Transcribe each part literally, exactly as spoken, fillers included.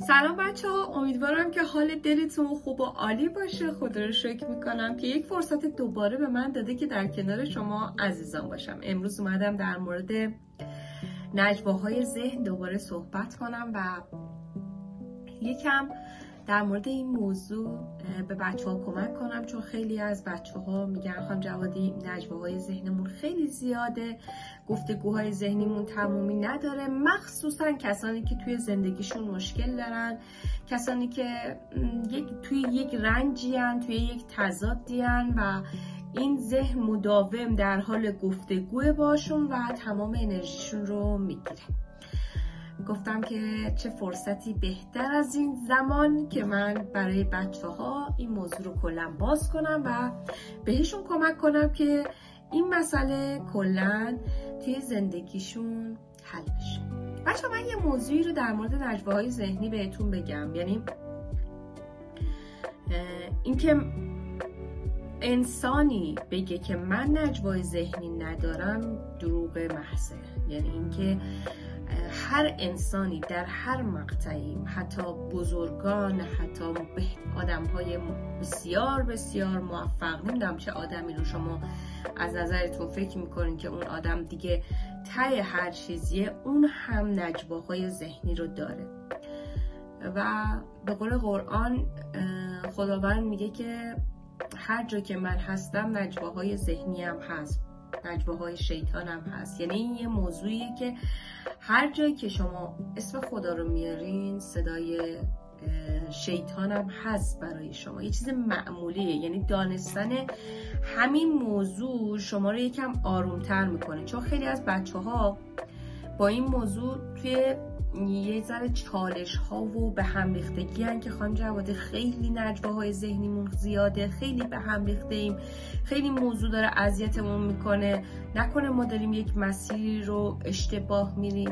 سلام بچه ها، امیدوارم که حال دلتون خوب و عالی باشه. خدا رو شکر میکنم که یک فرصت دوباره به من داده که در کنار شما عزیزان باشم. امروز اومدم در مورد نجواهای ذهن دوباره صحبت کنم و یکم در مورد این موضوع به بچه ها کمک کنم، چون خیلی از بچه ها میگن خانم جوادی نجواهای ذهنمون خیلی زیاده، گفتگوهای ذهنیمون تمومی نداره، مخصوصا کسانی که توی زندگیشون مشکل دارن، کسانی که یک توی یک رنجیان، توی یک تضادیان و این ذهن مداوم در حال گفتگو باشون و تمام انرژیشون رو میگیره. گفتم که چه فرصتی بهتر از این زمان که من برای بچه ها این موضوع رو کلا باز کنم و بهشون کمک کنم که این مسئله کلا توی زندگیشون حل بشه. بچه من یه موضوعی رو در مورد نجواهای ذهنی بهتون بگم، یعنی اینکه انسانی بگه که من نجوای ذهنی ندارم دروغ محضه. یعنی اینکه هر انسانی در هر مقطعی، حتی بزرگان، حتی آدم‌های بسیار بسیار موفق، نمیدونم چه آدمی رو شما از نظرتون فکر میکنین که اون آدم دیگه ته هر چیزیه، اون هم نجواهای ذهنی رو داره. و به قول قرآن خداوند میگه که هر جا که من هستم نجواهای ذهنی هم هست، نجواهای شیطان هم هست. یعنی این یه موضوعیه که هر جایی که شما اسم خدا رو میارین صدای شیطان هم هست برای شما. یه چیز معمولیه، یعنی دانستن همین موضوع شما رو یکم آرومتر میکنه، چون خیلی از بچه ها با این موضوع توی یه ذره چالش ها و به هم ریختگی هن که خانم جوادی خیلی نجواهای ذهنیمون زیاده، خیلی به هم ریخته ایم، خیلی موضوع داره اذیتمون میکنه، نکنه ما داریم یک مسیری رو اشتباه میریم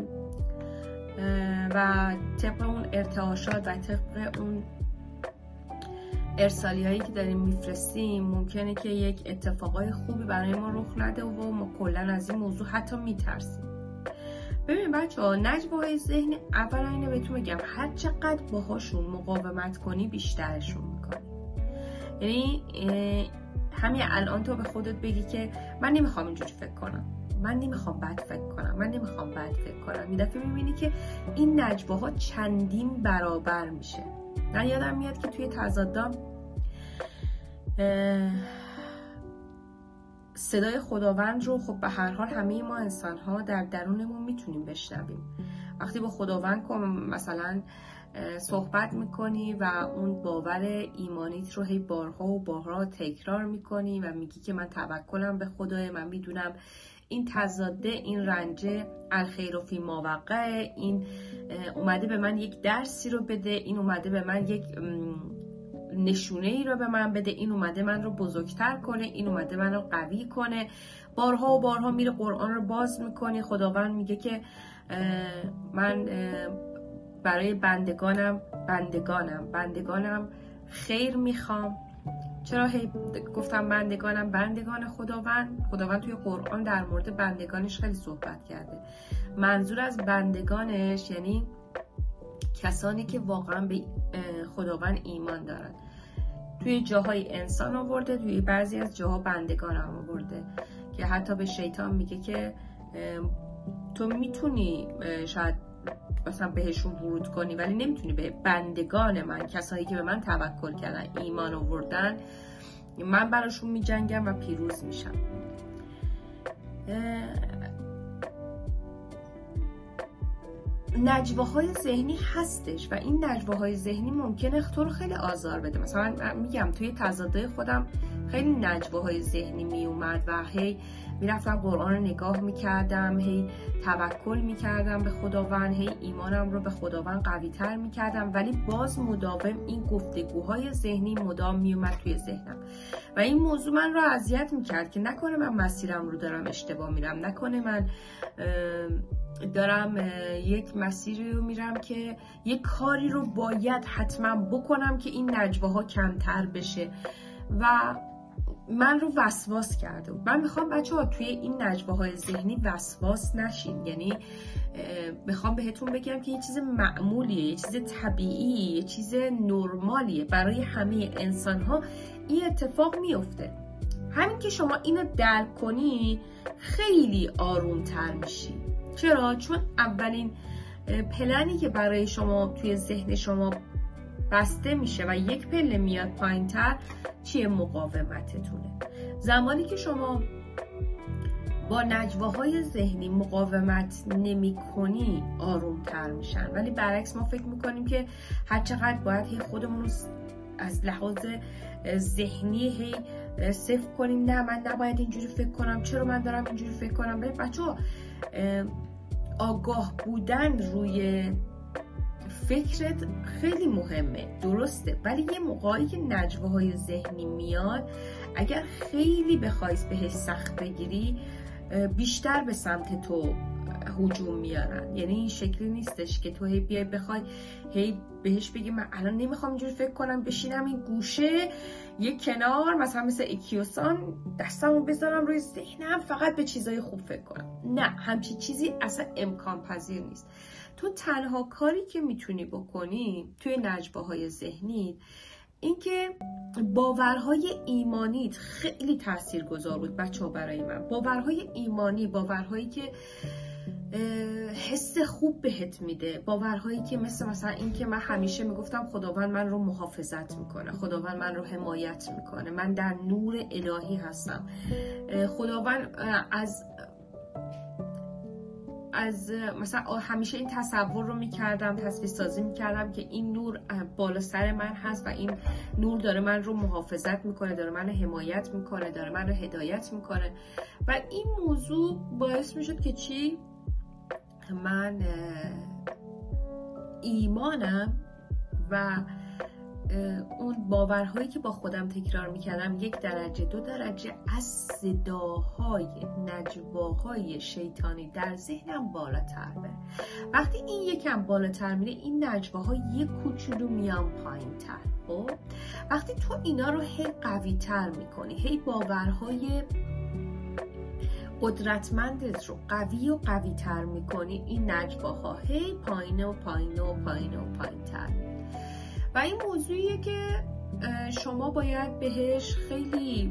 و طبق اون ارتعاشات و طبق اون ارسالی هایی که داریم میفرستیم ممکنه که یک اتفاقای خوبی برای ما رخ نده و ما کلا از این موضوع حتی میترسیم. ببین بچه ها، نجواهای ذهنی اولا اینو بهتون بگم، هر چقدر باهاشون مقاومت کنی بیشترشون میکنی. یعنی همین الان تو به خودت بگی که من نمیخوام اینجوری فکر کنم، من نمیخوام بد فکر کنم، من نمیخوام بد فکر کنم، این دفعه میبینی که این نجواها چندین برابر میشه. من یادم میاد که توی تضادام صدای خداوند رو خب به هر حال همه ما انسان ها در درونمون میتونیم بشنویم. وقتی با خداوند مثلا صحبت میکنی و اون باور ایمانیت رو هی بارها و بارها تکرار میکنی و میگی که من توکلم به خدای، من میدونم این تضاده، این رنجه الخیر و فی ما وقع، این اومده به من یک درسی رو بده، این اومده به من یک نشونه ای رو به من بده، این اومده من رو بزرگتر کنه، این اومده من رو قوی کنه. بارها و بارها میره قرآن رو باز میکنی، خداوند میگه که من برای بندگانم بندگانم بندگانم خیر میخوام. چرا هی گفتم بندگانم؟ بندگان خداوند، خداوند توی قرآن در مورد بندگانش خیلی صحبت کرده. منظور از بندگانش یعنی کسانی که واقعا به خداوند ایمان دارن. توی جاهای انسان آورده، توی بعضی از جاها بندگان هم آورده که حتی به شیطان میگه که تو میتونی شاید مثلا بهشون ورود کنی ولی نمیتونی به بندگان من، کسایی که به من توکل کردن، ایمان آوردن، من براشون میجنگم و پیروز میشم. نجواهای ذهنی هستش و این نجواهای ذهنی ممکنه تو رو خیلی آزار بده. مثلا من میگم توی تضادهای خودم خیلی نجواهای ذهنی میومد و هی میرفتم قرآن رو نگاه میکردم، هی توکل میکردم به خداوند، هی ایمانم رو به خداوند قوی تر میکردم، ولی باز مداوم این گفتگوهای ذهنی مدام میومد توی ذهنم و این موضوع من رو اذیت میکرد که نکنه من مسیرم رو دارم اشتباه میرم، نکنه من دارم یک مسیری رو میرم که یک کاری رو باید حتما بکنم که این نجواها کمتر بشه. و من رو وسواس کرده بود. من میخوام بچه ها توی این نجواهای ذهنی وسواس نشین. یعنی میخوام بهتون بگم که یه چیز معمولیه، یه چیز طبیعیه، یه چیز نرمالیه برای همه انسان ها این اتفاق میفته. همین که شما اینو درک کنی خیلی آروم تر میشی. چرا؟ چون اولین پلنی که برای شما توی ذهن شما بسته میشه و یک پله میاد پایین تر چیه؟ مقاومتتونه. زمانی که شما با نجواهای ذهنی مقاومت نمی کنی آروم تر میشن، ولی برعکس ما فکر میکنیم که هر چقدر باید هی خودمون رو از لحاظ ذهنی هی صفر کنیم. نه من نباید اینجوری فکر کنم، چرا من دارم اینجوری فکر کنم. ولی بچه‌ها آگاه بودن روی فکرت خیلی مهمه، درسته، ولی یه موقعی که نجواهای ذهنی میاد اگر خیلی بخوای بهش سخت بگیری بیشتر به سمت تو هجوم میارن. یعنی این شکلی نیستش که تو هی بیای بخوای هی بهش بگی من الان نمیخوام اینجوری فکر کنم، بشینم این گوشه یه کنار مثلا مثل اکیوسان دستمو بذارم روی ذهنم فقط به چیزای خوب فکر کنم. نه، همچی چیزی اصلا امکان پذیر نیست. تو تنها کاری که میتونی بکنی توی نجواهای ذهنی اینکه باورهای ایمانیت خیلی تاثیرگذار بود بچه‌ها برای من. باورهای ایمانی، باورهایی که حس خوب بهت میده، باورهایی که مثل مثلا این که من همیشه میگفتم خداوند من رو محافظت میکنه، خداوند من رو حمایت میکنه، من در نور الهی هستم، خداوند از از مثلا همیشه این تصور رو میکردم، تصویر سازی میکردم که این نور بالا سر من هست و این نور داره من رو محافظت میکنه، داره من رو حمایت میکنه، داره من رو هدایت میکنه. و این موضوع باعث میشد که چی؟ من ایمانم و اون باورهایی که با خودم تکرار میکردم یک درجه دو درجه از صداهای نجواهای شیطانی در ذهنم بالاتر بره. وقتی این یکم بالاتر میره این نجواها یک کوچولو میان پایین تر. خب وقتی تو اینا رو هی قوی تر میکنی، هی باورهای قدرتمندت رو قوی و قوی تر میکنی، این نجواها هی پایین و پایین و پایین و پایین تر. و این موضوعیه که شما باید بهش خیلی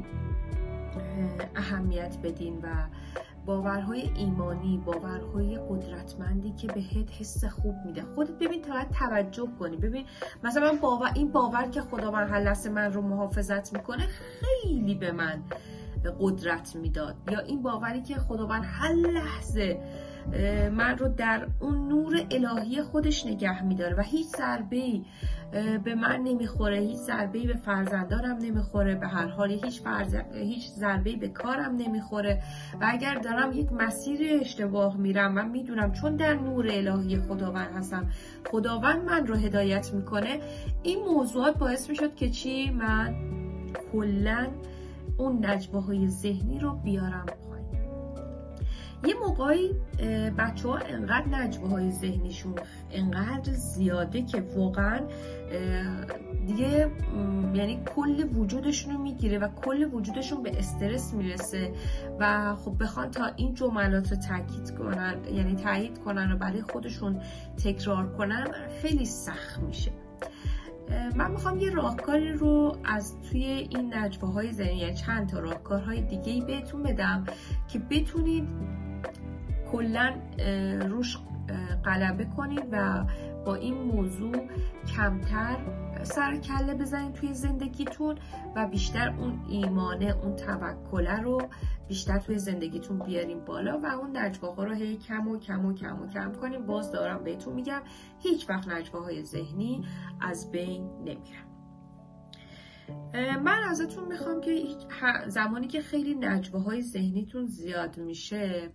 اهمیت بدین و باورهای ایمانی، باورهای قدرتمندی که بهت حس خوب میده. خودت ببین تا باید توجه کنی. ببین مثلا من باور این باور که خداوند هر لحظه من رو محافظت میکنه خیلی به من قدرت میداد، یا این باوری که خداوند هر لحظه من رو در اون نور الهی خودش نگه میداره و هیچ ضربه‌ای به من نمیخوره، هیچ ضربه‌ای به فرزندانم نمیخوره، به هر حال هیچ فرز... هیچ ضربه‌ای به کارم نمیخوره. و اگر دارم یک مسیر اشتباه میرم من میدونم چون در نور الهی خداوند هستم، خداوند من رو هدایت میکنه. این موضوعات باعث میشد که چی؟ من کلاً اون نجواهای ذهنی رو بیارم پایین. یه موقعی بچه ها انقدر نجواهای ذهنیشون انقدر زیاده که واقعا دیگه یعنی کل وجودشون رو میگیره و کل وجودشون به استرس میرسه و خب بخوان تا این جملات رو تاکید کنن، یعنی تایید کنن و برای خودشون تکرار کنن خیلی سخت میشه. من میخوام یه راهکاری رو از توی این نجواهای ذهنی، یعنی چند تا راهکارهای دیگه‌ای بهتون بدم که بتونید کلاً روش غلبه کنید و با این موضوع کمتر سر کله بزنید توی زندگیتون و بیشتر اون ایمانه، اون توکله رو بیشتر توی زندگیتون بیاریم بالا و اون نجواها رو هی کم و کم و کم و کم کنیم. باز دارم بهتون میگم هیچ وقت نجواهای ذهنی از بین نمیرن. من ازتون میخوام که زمانی که خیلی نجواهای ذهنیتون زیاد میشه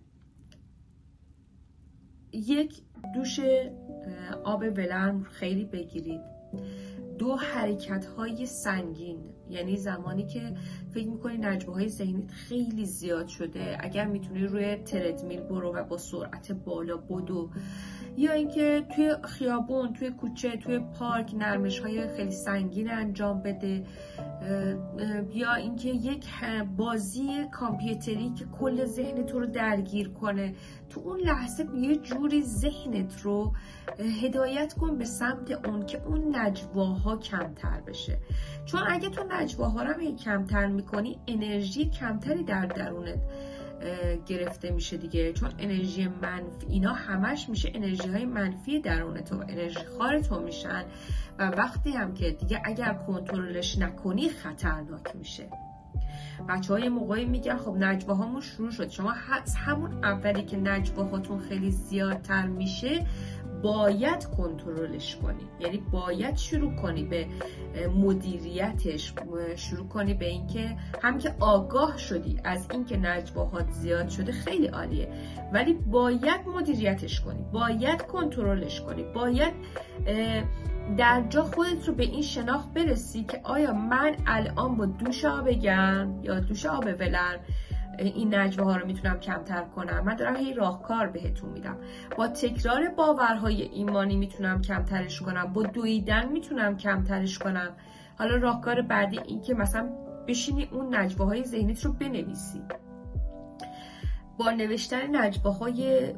یک دوش آب ولرم خیلی بگیرید. دو حرکت های سنگین، یعنی زمانی که فکر میکنی نجواهای ذهنیت خیلی زیاد شده، اگر میتونی روی تردمیل برو و با سرعت بالا بدو، یا اینکه توی خیابون، توی کوچه، توی پارک نرمش های خیلی سنگین انجام بده، یا اینکه یک بازی کامپیوتری که کل ذهن تو رو درگیر کنه. تو اون لحظه یه جوری ذهنت رو هدایت کن به سمت اون که اون نجواها کمتر بشه، چون اگه تو نجواها رو کمتر میکنی انرژی کمتری در درونت گرفته میشه دیگه، چون انرژی منفی اینا همش میشه انرژی های منفی درون تو، انرژی خار تو میشن و وقتی هم که دیگه اگر کنترلش نکنی خطرناک میشه. بچه های موقعی میگن خب نجواهامون شروع شد. شما همون اولی که نجواهاتون خیلی زیادتر میشه باید کنترلش کنی، یعنی باید شروع کنی به مدیریتش، شروع کنی به اینکه هم که آگاه شدی از اینکه نجواهات زیاد شده خیلی عالیه، ولی باید مدیریتش کنی، باید کنترلش کنی، باید در جا خودت رو به این شناخت برسی که آیا من الان با دوش آب گرم یا دوش آب ولرم این نجواها رو میتونم کمتر کنم. من دارم هی راهکار بهتون میدم. با تکرار باورهای ایمانی میتونم کمترش کنم، با دویدن میتونم کمترش کنم. حالا راهکار بعدی این که مثلا بشینی اون نجواهای ذهنیت رو بنویسی. با نوشتن نجواهای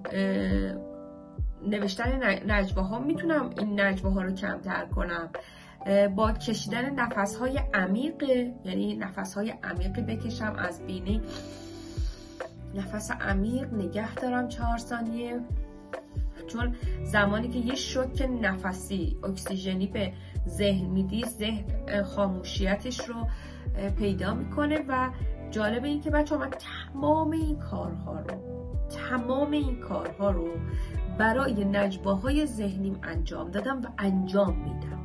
نوشتن نجواها میتونم این نجواها رو کمتر کنم. با کشیدن نفسهای عمیق، یعنی نفسهای عمیقی بکشم از بینی، نفس عمیق نگه دارم چهار ثانیه، چون زمانی که یه شوک نفسی اکسیژنی به ذهن میدی ذهن خاموشیتش رو پیدا میکنه. و جالب این که بچه ها من تمام این کارها رو تمام این کارها رو برای نجواهای ذهنیم انجام دادم و انجام میدم.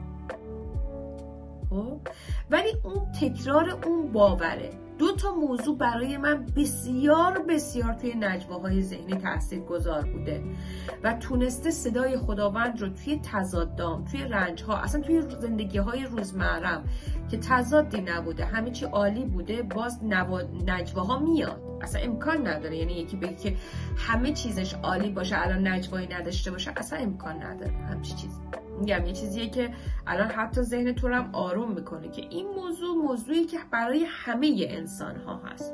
ولی اون تکرار اون باوره. دو تا موضوع برای من بسیار بسیار توی نجواهای ذهنی تأثیر گذار بوده و تونسته صدای خداوند رو توی تضادام، توی رنجها، اصلا توی زندگی های روزمرم که تضادی نبوده، همه چی عالی بوده، باز نجواها میاد. اصلا امکان نداره، یعنی یکی بگه که همه چیزش عالی باشه الان نجوایی نداشته باشه، اصلا امکان نداره همچین چیزی. میگم یه چیزیه که الان حتی ذهن تو رو هم آروم میکنه که این موضوع موضوعی که برای همه انسان ها هست.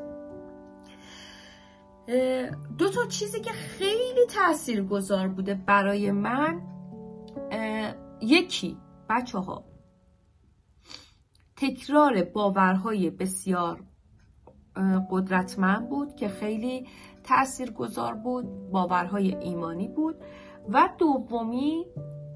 دو تا چیزی که خیلی تاثیرگذار بوده برای من، یکی بچه ها تکرار باورهای بسیار قدرتمند بود که خیلی تاثیرگذار بود، باورهای ایمانی بود. و دومی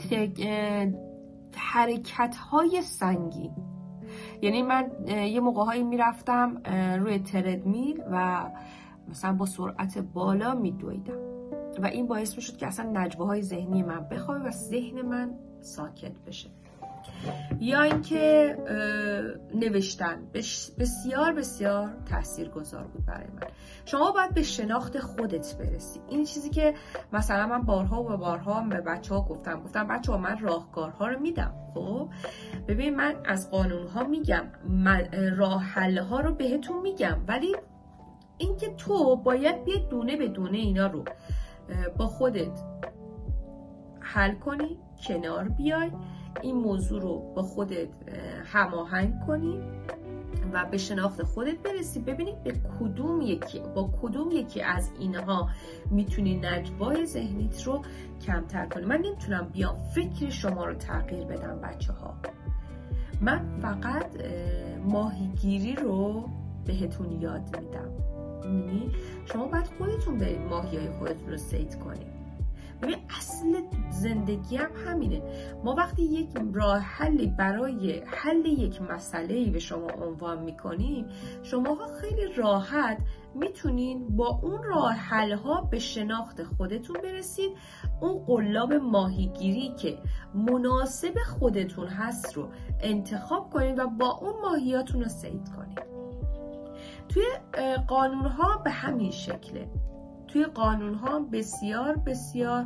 حرکت های سنگین، یعنی من یه موقعهایی میرفتم روی تردمیل و مثلا با سرعت بالا میدویدم و این باعث میشد که اصلا نجواهای ذهنی من بخوابه و ذهن من ساکت بشه. یا اینکه نوشتن بسیار بسیار تاثیرگذار بود برای من. شما باید به شناخت خودت برسی. این چیزی که مثلا من بارها و بارها به بچه‌ها گفتم گفتم بچه‌ها من راهکارها رو میدم. خب ببین من از قانون‌ها میگم، من راه حل‌ها رو بهتون میگم، ولی اینکه تو باید بیای دونه به دونه اینا رو با خودت حل کنی، کنار بیای، این موضوع رو با خودت هماهنگ کنی و به شناخت خودت برسی. ببینید به کدوم یکی با کدوم یکی از اینها میتونی نجوای ذهنیت رو کمتر کنی. من نمیتونم بیام فکر شما رو تغییر بدم بچه ها. من فقط ماهیگیری رو بهتون یاد میدم. یعنی شما باید خودتون برید ماهیای خودتون رو صید کنید. ببین اصل زندگی هم همینه. ما وقتی یک راه حلی برای حل یک مسئله‌ای به شما عنوان میکنیم، شماها خیلی راحت میتونین با اون راه حل‌ها به شناخت خودتون برسید، اون قلاب ماهیگیری که مناسب خودتون هست رو انتخاب کنید و با اون ماهیاتون رو صید کنید. توی قانون‌ها به همین شکله. توی قانون ها بسیار بسیار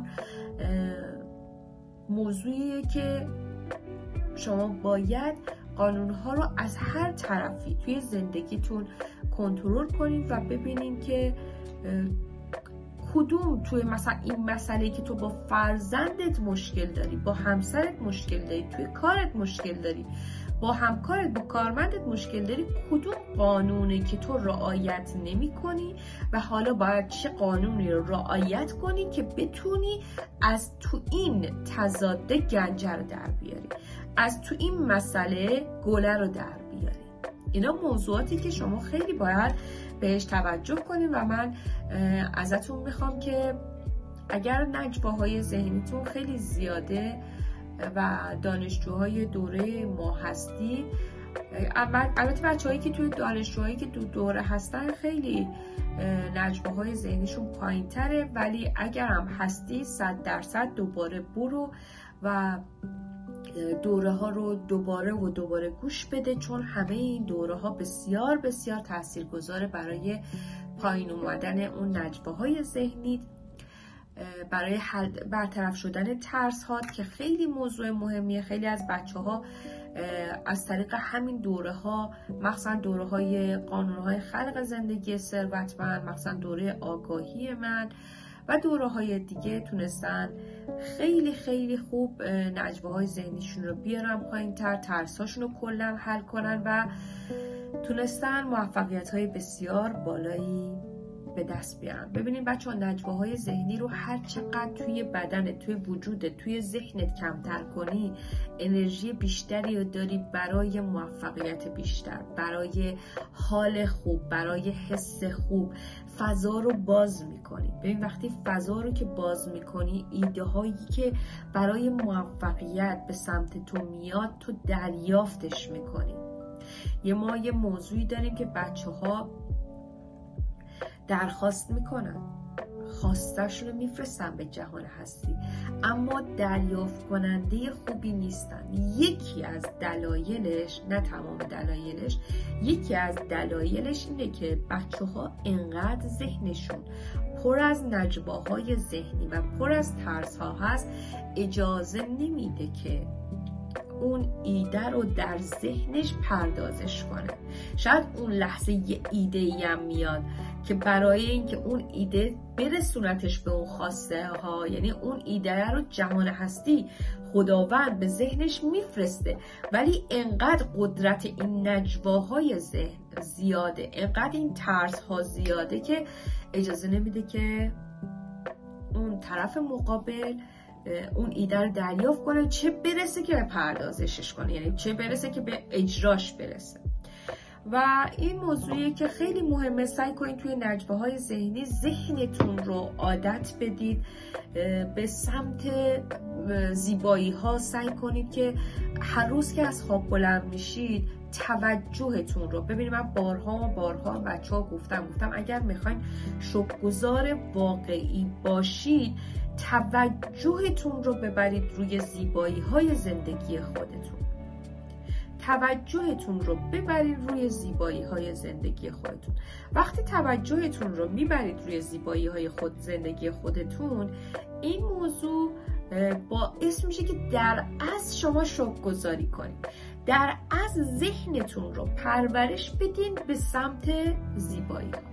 موضوعیه که شما باید قانون ها رو از هر طرفی توی زندگیتون کنترل کنید و ببینید که کدوم توی مثلا این مسئله که تو با فرزندت مشکل داری، با همسرت مشکل داری، توی کارت مشکل داری، با همکارت، با کارمندت مشکل داری، کدوم قانونه که تو رعایت نمی کنی و حالا باید چه قانونی رو رعایت کنی که بتونی از تو این تضاده گنجه رو در بیاری، از تو این مسئله گله رو در بیاری. اینا موضوعاتی که شما خیلی باید بهش توجه کنید و من ازتون میخوام که اگر نجواهای ذهنیتون خیلی زیاده و دانشجوهای دوره ما هستی، البته بچه‌هایی که توی دانشجوهایی که دو دوره هستن خیلی نجواهای ذهنیشون پایین تره، ولی اگر هم هستی صد درصد دوباره برو و دوره ها رو دوباره و دوباره گوش بده، چون همه این دوره ها بسیار بسیار تاثیرگذاره برای پایین اومدن اون نجواهای ذهنی، برای حل برطرف شدن ترس ها که خیلی موضوع مهمیه. خیلی از بچه ها از طریق همین دوره ها، مخصوصا دوره های قانون های خلق زندگی ثروتمند، مخصوصا دوره آگاهی من و دوره های دیگه، تونستن خیلی خیلی خوب نجواهای ذهنیشون رو بیارن پایین تر، ترساشون رو کلا حل کنن و تونستن موفقیت های بسیار بالایی به دست بیارن. ببینید بچه ها، نجواهای ذهنی رو هر چقدر توی بدنت، توی وجودت، توی ذهنت کمتر کنی، انرژی بیشتری رو داری برای موفقیت بیشتر، برای حال خوب، برای حس خوب. فضا رو باز میکنی. ببین وقتی فضا رو که باز میکنی، ایده هایی که برای موفقیت به سمت تو میاد تو دریافتش میکنی. یه ما یه موضوعی داریم که بچه ها درخواست میکنن، خواستشون رو میفرستن به جهان هستی، اما دریافت کننده خوبی نیستن. یکی از دلایلش، نه تمام دلایلش، یکی از دلایلش اینه که بچه ها انقدر ذهنشون پر از نجواهای ذهنی و پر از ترس ها هست، اجازه نمیده که اون ایده رو در ذهنش پردازش کنه. شاید اون لحظه یه ایده ای هم میاد که برای اینکه اون ایده برسونتش به اون خواسته ها، یعنی اون ایده رو جهان هستی خداوند به ذهنش میفرسته، ولی انقدر قدرت این نجواهای ذهن زیاده، انقدر این ترس ها زیاده که اجازه نمیده که اون طرف مقابل اون ایده رو دریافت کنه، چه برسه که به پردازشش کنه، یعنی چه برسه که به اجراش برسه. و این موضوعیه که خیلی مهمه. سعی کنید توی نجواهای ذهنی ذهنتون رو عادت بدید به سمت زیبایی ها. سعی کنید که هر روز که از خواب بلند میشید توجهتون رو ببینید. من بارها و بارها بچه ها گفتم گفتم اگر میخواین شکرگزار واقعی باشید، توجهتون رو ببرید روی زیبایی های زندگی خودتون. توجهتون رو ببرید روی زیبایی های زندگی خودتون. وقتی توجهتون رو میبرید روی زیبایی های خود زندگی خودتون، این موضوع باعث میشه که در از شما شکرگزاری کنید، در از ذهنتون رو پرورش بدین به سمت زیبایی ها.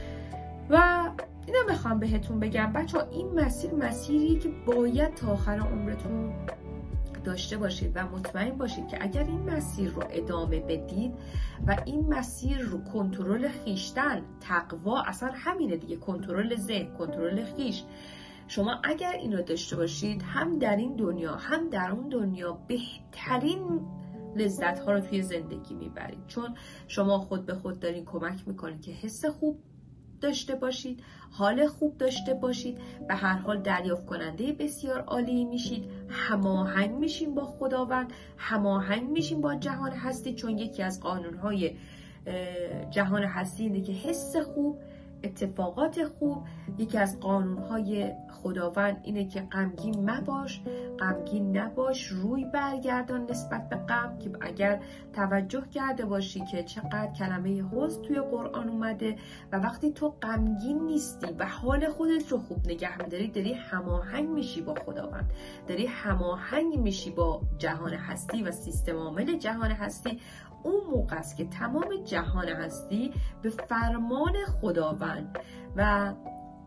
و اینا میخوام بهتون بگم بچه ها، این مسیر مسیری که باید تا آخر عمرتون داشته باشید و مطمئن باشید که اگر این مسیر رو ادامه بدید و این مسیر رو کنترل خیشتن، تقوا، اصلا همینه دیگه، کنترل ذهن، کنترل خیش، شما اگر این رو داشته باشید، هم در این دنیا هم در اون دنیا بهترین لذت ها رو توی زندگی میبرید، چون شما خود به خود دارین کمک میکنید که حس خوب داشته باشید، حال خوب داشته باشید، به هر حال دریافت کننده بسیار عالی میشید، هماهنگ میشین با خداوند، هماهنگ میشین با جهان هستی، چون یکی از قانونهای جهان هستی اینه که حس خوب، اتفاقات خوب. یکی از قانونهای خداوند اینه که غمگین مباش، غمگین نباش، روی برگردان نسبت به غم. که اگر توجه کرده باشی که چقدر کلمه حزن توی قرآن اومده و وقتی تو غمگین نیستی و حال خودت رو خوب نگه میداری، داری هماهنگ میشی با خداوند، داری هماهنگ میشی با جهان هستی و سیستم عامل جهان هستی. اون موقع است که تمام جهان هستی به فرمان خداوند و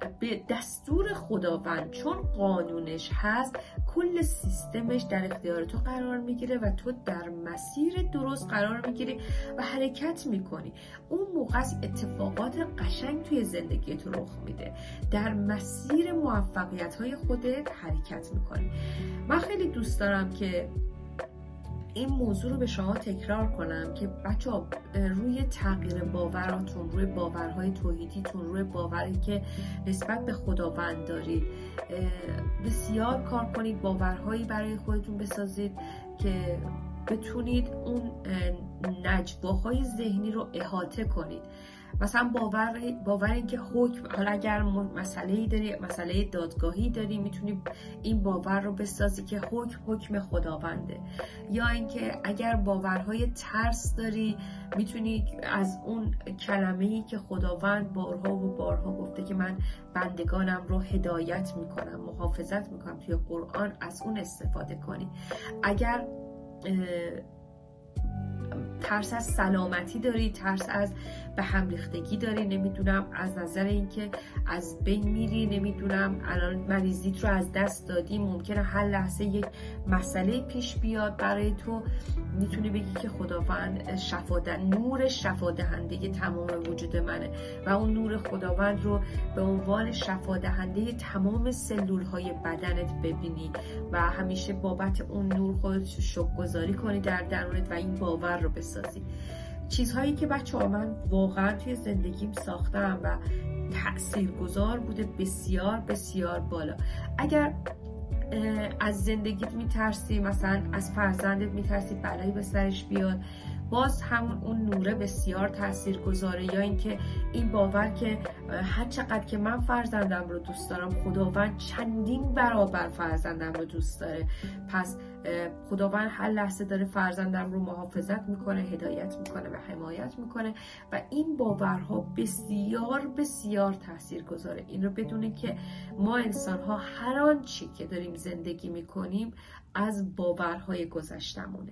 به دستور خداوند، چون قانونش هست، کل سیستمش در اختیار تو قرار میگیره و تو در مسیر درست قرار میگیری و حرکت میکنی. اون موقع اتفاقات قشنگ توی زندگی تو رخ میده، در مسیر موفقیت های خودت حرکت میکنی. من خیلی دوست دارم که این موضوع رو به شما تکرار کنم که بچه‌ها روی تغییر باوراتون، روی باورهای توحیدیتون، روی باوری که نسبت به خداوند دارید بسیار کار کنید. باورهایی برای خودتون بسازید که بتونید اون نجواهای ذهنی رو احاطه کنید. مثلا باور باور این که حکم، حالا اگر مسئله‌ای داری، مسئله دادگاهی داری، میتونی این باور رو بسازی که حکم حکم خداونده. یا اینکه اگر باورهای ترس داری، میتونی از اون کلمه‌ای که خداوند بارها و بارها گفته که من بندگانم رو هدایت میکنم، محافظت میکنم، توی قرآن از اون استفاده کنی. اگر ترس از سلامتی داری، ترس از به هم ریختگی داری، نمیدونم از نظر اینکه از بین میری، نمیدونم الان مریضیت رو از دست دادی، ممکنه هر لحظه یک مسئله پیش بیاد برای تو، میتونی بگی که خداوند شفاده، نور شفادهنده تمام وجود منه و اون نور خداوند رو به عنوان شفادهنده تمام سلول های بدنت ببینی و همیشه بابت اون نور خودت شکرگزاری کنی در درونت و این باور رو بسازی. چیزهایی که بچه ها من واقعا توی زندگیم ساختم و تأثیرگذار بوده بسیار بسیار بالا. اگر از زندگیت میترسی، مثلا از فرزندت میترسی بلایی به سرش بیاد، باز همون اون نوره بسیار تاثیرگذاره. یا اینکه این باور که هر چقدر که من فرزندم رو دوست دارم، خداوند چندین برابر فرزندم رو دوست داره، پس خداوند هر لحظه داره فرزندم رو محافظت میکنه، هدایت میکنه و حمایت میکنه و این باورها بسیار بسیار تاثیرگذاره. این رو بدونید که ما انسان ها هر آنچی که داریم زندگی میکنیم از باورهای گذشتمونه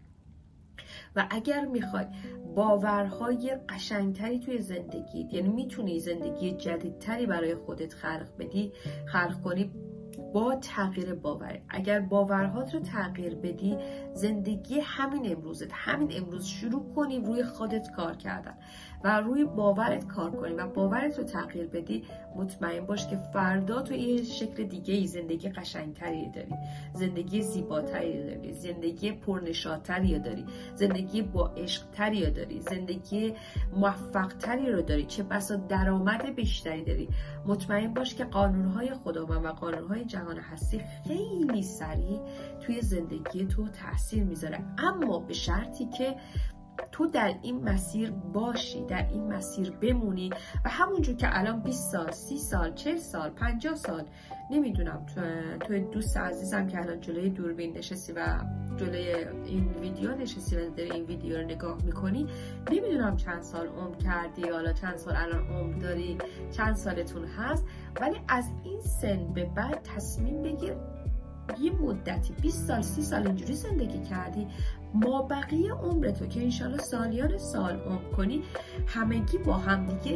و اگر میخوای باورهای قشنگتری توی زندگیت، یعنی میتونی زندگی جدیدتری برای خودت خلق بدی، خلق کنی با تغییر باور. اگر باورهات رو تغییر بدی، زندگی همین امروزت، همین امروز شروع کنی روی خودت کار کردن و روی باورت کار کنی و باورت رو تغییر بدی، مطمئن باش که فردا تو یه شکل دیگه ای زندگی قشنگتری داری، زندگی زیباتری داری، زندگی پرنشاطتری داری، زندگی با عشقتری داری، زندگی موفقتری رو داری، چه بسا درآمد بیشتری داری. مطمئن باش که قانونهای خداوند و قانونهای جهان هستی خیلی سریع توی زندگی تو تاثیر میذاره، اما به شرطی که تو در این مسیر باشی، در این مسیر بمونی و همونجور که الان بیست سال، سی سال، چهل سال، پنجاه سال، نمیدونم تو تو دوست عزیزم که الان جلوی دوربین نشستی و جلوی این ویدیو نشستی و داری این ویدیو رو نگاه میکنی، نمیدونم چند سال عمر کردی، حالا چند سال الان عمر داری، چند سالتون هست، ولی از این سن به بعد تصمیم بگیر یه مدتی بیست سال، سی سال اینجوری زندگی کردی، ما بقیه عمرتو که انشالله سالیان سال عمر کنی، همگی با هم دیگه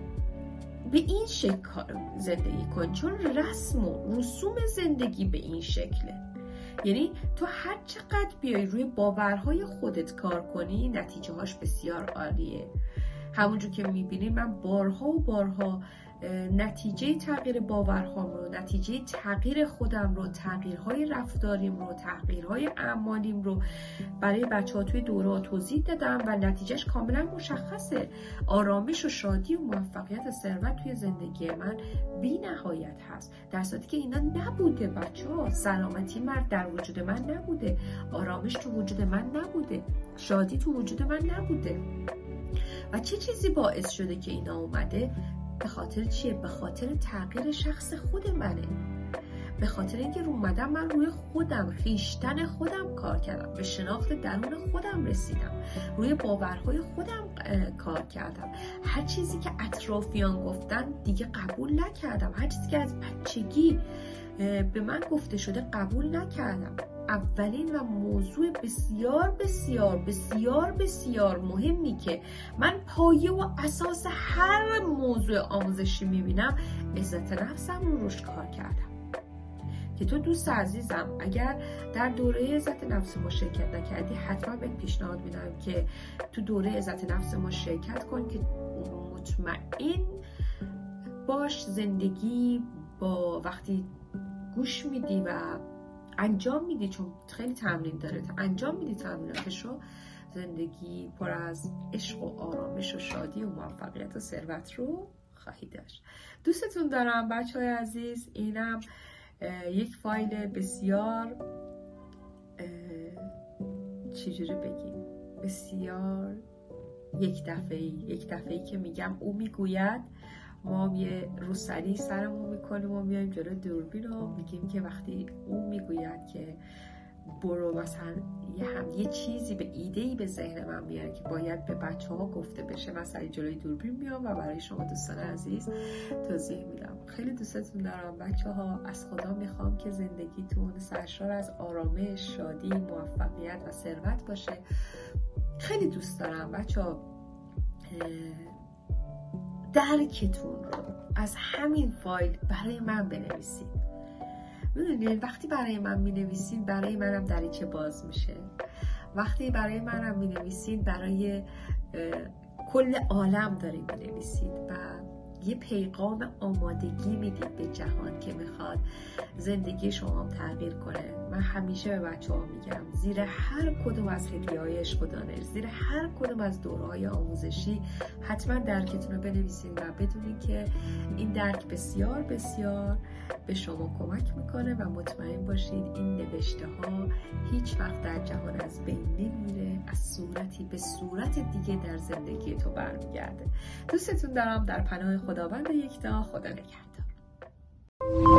به این شکل زندگی کن، چون رسم و رسوم زندگی به این شکله. یعنی تو هر چقدر بیای روی باورهای خودت کار کنی، نتیجه هاش بسیار عالیه. همونجور که میبینید من بارها و بارها نتیجه تغییر باورهام رو، نتیجه تغییر خودم رو، تغییرهای رفتاریم رو، تغییرهای اعمالیم رو برای بچه ها توی دوره توضیح دادم و نتیجهش کاملا مشخصه. آرامش و شادی و موفقیت و ثروت توی زندگی من بی نهایت هست، در صورتی که اینا نبوده بچه ها. سلامتی مرد در وجود من نبوده، آرامش تو وجود من نبوده، شادی تو وجود من نبوده. و چه چیزی باعث شده که اینا اومده؟ به خاطر چیه؟ به خاطر تغییر شخص خود منه. به خاطر اینکه رو اومدم من روی خودم، خویشتن خودم کار کردم، به شناخت درون خودم رسیدم، روی باورهای خودم کار کردم. هر چیزی که اطرافیان گفتن دیگه قبول نکردم، هر چیزی که از بچگی به من گفته شده قبول نکردم. اولین و موضوع بسیار بسیار بسیار بسیار مهمی که من پایه و اساس هر موضوع آموزشی میبینم، عزت نفسم رو روش کار کردم. که تو دوست عزیزم اگر در دوره عزت نفس ما شرکت نکردی، حتما بهت پیشنهاد میدم که تو دوره عزت نفس ما شرکت کن که مطمئن باش زندگی با وقتی گوش میدی و انجام میدی، چون خیلی تمرین داره، انجام میدی تمریناتشو، زندگی پر از عشق و آرامش و شادی و موفقیت و ثروت رو خواهی داشت. دوستتون دارم بچه های عزیز. اینم یک فایل بسیار چجوری بگیم بسیار یک دفعه‌ای یک دفعه‌ای که میگم او میگوید، ما یه روسری سرمون میکنیم و میایم جلو دوربین و میگیم که وقتی او میگوید که برو مثلا یه هم یه چیزی به ایده‌ای به ذهن من میاره که باید به بچه‌ها گفته بشه، مثلا جلوی دوربین میام و برای شما دوستان عزیز توضیح میدم. خیلی دوستتون دارم بچه‌ها. از خدا میخوام که زندگیتون سرشار از آرامش، شادی، موفقیت و ثروت باشه. خیلی دوست دارم بچه‌ها درکتون رو از همین فایل برای من بنویسید. میدونید وقتی برای من مینویسید، برای منم دریچه باز میشه. وقتی برای منم مینویسید، برای کل عالم دارید مینویسید و یه پیغام آمادگی میدید به جهان که میخواد زندگی شما هم تغییر کنه. من همیشه به بچه ها میگم زیر هر کدوم از هدیه‌های عشق و دانش، زیر هر کدوم از دوره‌های آموزشی حتما درکتون رو بنویسید و بدونید که این درک بسیار بسیار به شما کمک میکنه و مطمئن باشید این نوشته ها هیچ وقت در جهان از بین نمیره، از صورتی به صورت دیگه در زندگی تو برمیگرده. دوستتون دارم. در پناه خداوند یکتا. خدا نگهدار.